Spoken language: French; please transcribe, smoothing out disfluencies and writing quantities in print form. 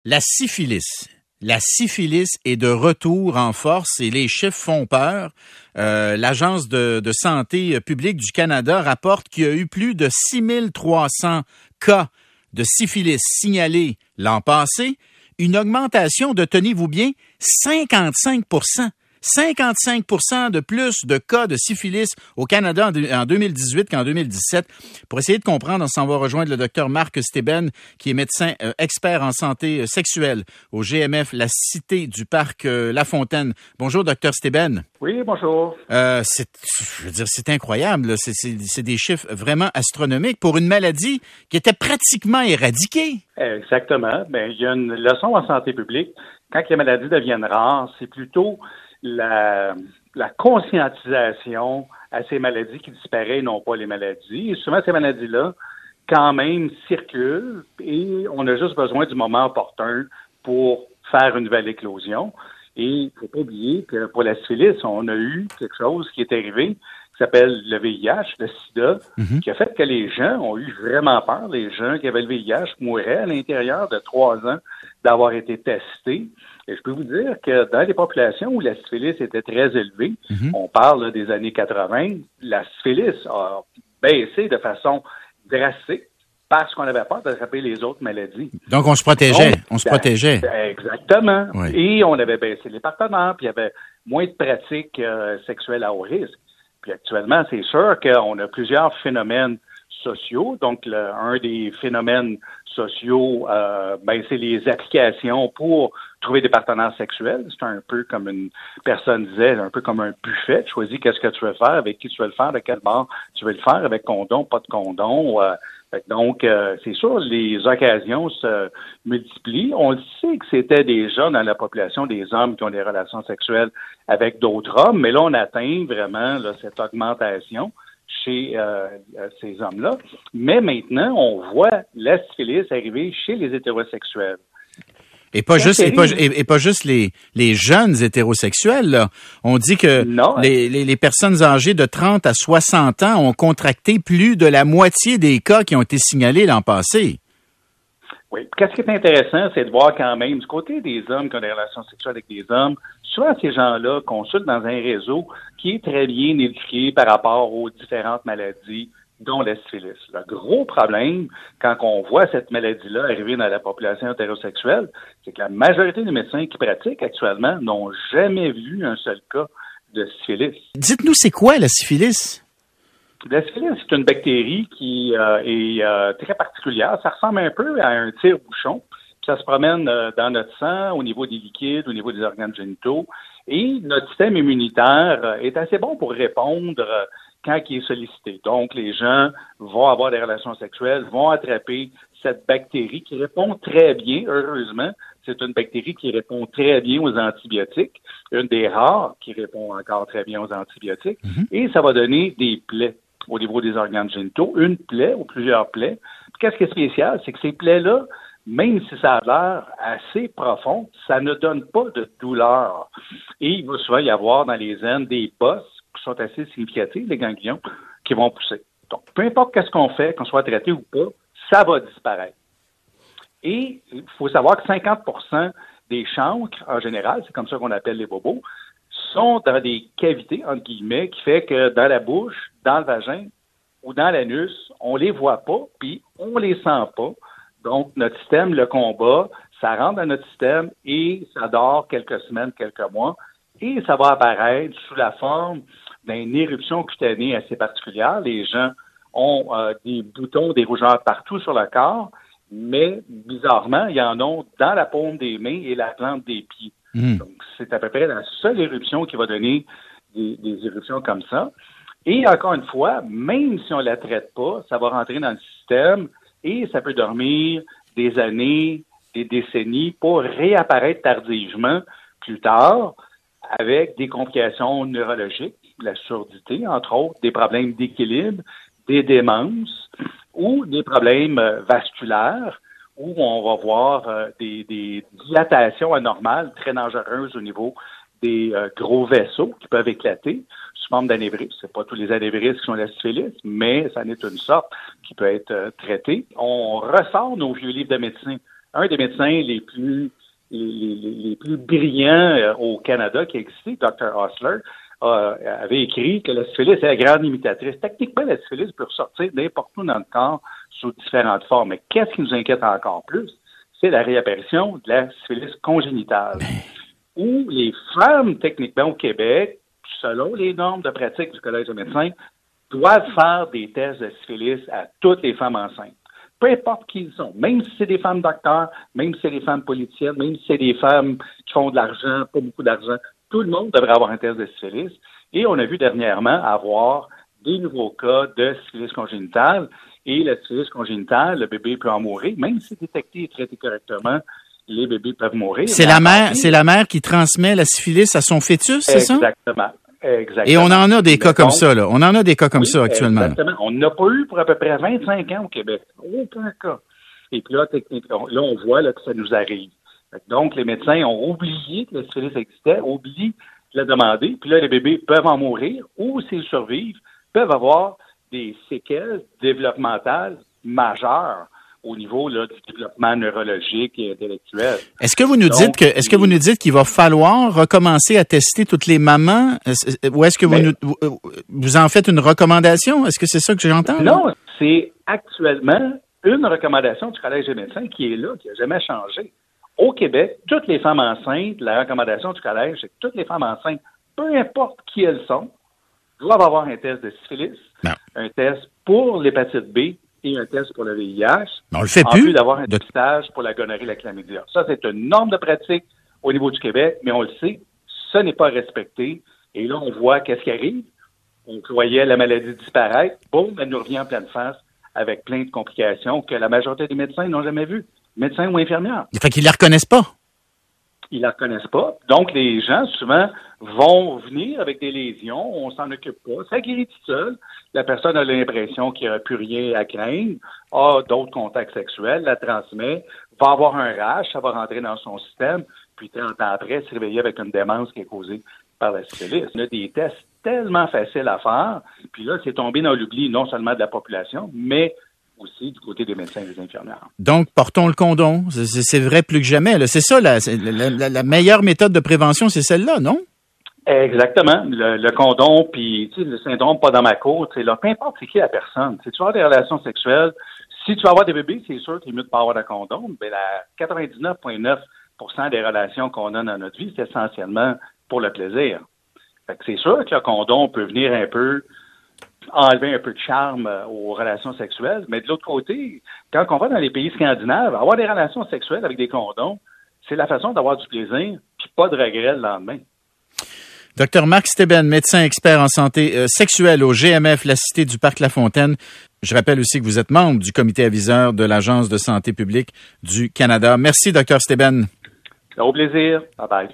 La syphilis. La syphilis est de retour en force et les chiffres font peur. L'Agence de santé publique du Canada rapporte qu'il y a eu plus de 6300 cas de syphilis signalés l'an passé, une augmentation de, tenez-vous bien, 55%. 55% de plus de cas de syphilis au Canada en 2018 qu'en 2017. Pour essayer de comprendre, on s'en va rejoindre le docteur Marc Stébène, qui est médecin expert en santé sexuelle au GMF, la Cité du Parc La Fontaine. Bonjour, docteur Stébène. Oui, bonjour. C'est incroyable, là. C'est des chiffres vraiment astronomiques pour une maladie qui était pratiquement éradiquée. Exactement. Il y a une leçon en santé publique. Quand les maladies deviennent rares, c'est plutôt la conscientisation à ces maladies qui disparaissent, non pas les maladies. Et souvent, ces maladies-là, quand même, circulent et on a juste besoin du moment opportun pour faire une nouvelle éclosion. Et il ne faut pas oublier que pour la syphilis, on a eu quelque chose qui est arrivé qui s'appelle le VIH, le sida, qui a fait que les gens ont eu vraiment peur. Les gens qui avaient le VIH mouraient à l'intérieur de 3 ans d'avoir été testés. Et je peux vous dire que dans les populations où la syphilis était très élevée, on parle là, des années 80, la syphilis a baissé de façon drastique parce qu'on avait peur d'attraper les autres maladies. Donc, on se protégeait. Exactement. Oui. Et on avait baissé les partenaires, puis il y avait moins de pratiques sexuelles à haut risque. Puis actuellement, c'est sûr qu'on a plusieurs phénomènes sociaux. Donc, un des phénomènes sociaux, c'est les applications pour trouver des partenaires sexuels. C'est un peu comme une personne disait, un peu comme un buffet. Tu choisis qu'est-ce que tu veux faire, avec qui tu veux le faire, de quel bord tu veux le faire, avec condom, pas de condom. Donc, c'est sûr, les occasions se multiplient. On le sait que c'était déjà dans la population des hommes qui ont des relations sexuelles avec d'autres hommes, mais là, on atteint vraiment là, cette augmentation chez ces hommes-là. Mais maintenant, on voit la syphilis arriver chez les hétérosexuels. Et pas juste les jeunes hétérosexuels, là. On dit que les personnes âgées de 30 à 60 ans ont contracté plus de la moitié des cas qui ont été signalés l'an passé. Oui. Qu'est-ce qui est intéressant, c'est de voir quand même, du côté des hommes qui ont des relations sexuelles avec des hommes, souvent ces gens-là consultent dans un réseau qui est très bien éduqué par rapport aux différentes maladies, dont la syphilis. Le gros problème, quand on voit cette maladie-là arriver dans la population hétérosexuelle, c'est que la majorité des médecins qui pratiquent actuellement n'ont jamais vu un seul cas de syphilis. Dites-nous, c'est quoi la syphilis? La syphilis, c'est une bactérie qui est très particulière. Ça ressemble un peu à un tire-bouchon. Ça se promène dans notre sang, au niveau des liquides, au niveau des organes génitaux. Et notre système immunitaire est assez bon pour répondre quand il est sollicité. Donc, les gens vont avoir des relations sexuelles, vont attraper cette bactérie qui répond très bien, heureusement. C'est une bactérie qui répond très bien aux antibiotiques, une des rares qui répond encore très bien aux antibiotiques. Et ça va donner des plaies au niveau des organes génitaux, une plaie ou plusieurs plaies. Puis, qu'est-ce qui est spécial, c'est que ces plaies-là, même si ça a l'air assez profond, ça ne donne pas de douleur. Et il va souvent y avoir dans les aines des bosses qui sont assez significatives, les ganglions, qui vont pousser. Donc, peu importe qu'est-ce qu'on fait, qu'on soit traité ou pas, ça va disparaître. Et il faut savoir que 50% des chancres, en général, c'est comme ça qu'on appelle les bobos, sont dans des cavités, entre guillemets, qui fait que dans la bouche, dans le vagin ou dans l'anus, on les voit pas, puis on les sent pas. Donc, notre système le combat, ça rentre dans notre système et ça dort quelques semaines, quelques mois, et ça va apparaître sous la forme d'une éruption cutanée assez particulière. Les gens ont des boutons, des rougeurs partout sur le corps, mais bizarrement, il y en a dans la paume des mains et la plante des pieds. Donc, c'est à peu près la seule éruption qui va donner des éruptions comme ça. Et encore une fois, même si on ne la traite pas, ça va rentrer dans le système et ça peut dormir des années, des décennies pour réapparaître tardivement plus tard avec des complications neurologiques, la surdité, entre autres, des problèmes d'équilibre, des démences ou des problèmes vasculaires où on va voir des dilatations anormales très dangereuses au niveau des gros vaisseaux qui peuvent éclater sous forme d'anévrisme. C'est pas tous les anévrismes qui sont la syphilis, mais ça en est une sorte qui peut être traitée. On ressort nos vieux livres de médecine un des médecins les plus brillants au Canada qui existait, Dr. Osler, avait écrit que la syphilis est la grande imitatrice. Techniquement, la syphilis peut ressortir n'importe où dans le corps sous différentes formes. Mais qu'est-ce qui nous inquiète encore plus? C'est la réapparition de la syphilis congénitale, où les femmes, techniquement au Québec, selon les normes de pratique du Collège des médecins, doivent faire des tests de syphilis à toutes les femmes enceintes. Peu importe qui ils sont, même si c'est des femmes docteurs, même si c'est des femmes politiciennes, même si c'est des femmes qui font de l'argent, pas beaucoup d'argent, tout le monde devrait avoir un test de syphilis. Et on a vu dernièrement avoir des nouveaux cas de syphilis congénitale. Et la syphilis congénitale, le bébé peut en mourir, même si détecté et traité correctement, les bébés peuvent mourir. C'est la mère qui transmet la syphilis à son fœtus, c'est ça? Exactement. Et on en a des cas comme ça, là. On en a des cas comme ça actuellement. Exactement. On n'a pas eu pour à peu près 25 ans au Québec. Aucun cas. Et puis là, on voit là, que ça nous arrive. Donc, les médecins ont oublié que la syphilis existait, oublié de la demander. Puis là, les bébés peuvent en mourir ou, s'ils survivent, peuvent avoir des séquelles développementales majeures au niveau là, du développement neurologique et intellectuel. Est-ce que vous nous dites qu'il va falloir recommencer à tester toutes les mamans, ou est-ce que vous en faites une recommandation? Est-ce que c'est ça que j'entends? Non, c'est actuellement une recommandation du Collège des médecins qui est là, qui n'a jamais changé. Au Québec, toutes les femmes enceintes, la recommandation du Collège, c'est que toutes les femmes enceintes, peu importe qui elles sont, doivent avoir un test de syphilis, un test pour l'hépatite B et un test pour le VIH. Mais on le fait en plus. Plus d'avoir un dépistage pour la gonorrhée et la chlamydia. Ça, c'est une norme de pratique au niveau du Québec, mais on le sait, ce n'est pas respecté. Et là, on voit qu'est-ce qui arrive. On voyait la maladie disparaître. Boum, elle nous revient en pleine face avec plein de complications que la majorité des médecins n'ont jamais vues. Médecins ou infirmières. Fait qu'ils la reconnaissent pas. Ils la reconnaissent pas. Donc, les gens, souvent, vont venir avec des lésions. On s'en occupe pas. Ça guérit tout seul. La personne a l'impression qu'il n'y a plus rien à craindre, a d'autres contacts sexuels, la transmet, va avoir un rash, ça va rentrer dans son système, puis 30 ans après, se réveiller avec une démence qui est causée par la syphilis. On a des tests tellement faciles à faire, puis là, c'est tombé dans l'oubli non seulement de la population, mais aussi du côté des médecins et des infirmières. Donc, portons le condom. C'est vrai plus que jamais. Là. C'est ça, la meilleure méthode de prévention, c'est celle-là, non? Exactement. Le condom, puis le syndrome pas dans ma cour, là, peu importe c'est qui la personne. Si tu vas avoir des relations sexuelles, si tu vas avoir des bébés, c'est sûr qu'il est mieux de pas avoir de condom, mais la 99,9% des relations qu'on a dans notre vie, c'est essentiellement pour le plaisir. Fait que c'est sûr que le condom peut venir un peu enlever un peu de charme aux relations sexuelles, mais de l'autre côté, quand on va dans les pays scandinaves, avoir des relations sexuelles avec des condoms, c'est la façon d'avoir du plaisir, puis pas de regret le lendemain. Dr Marc Steben, médecin expert en santé sexuelle au GMF La Cité du Parc Lafontaine. Je rappelle aussi que vous êtes membre du comité aviseur de l'Agence de santé publique du Canada. Merci, Dr Steben. Au plaisir. Bye bye.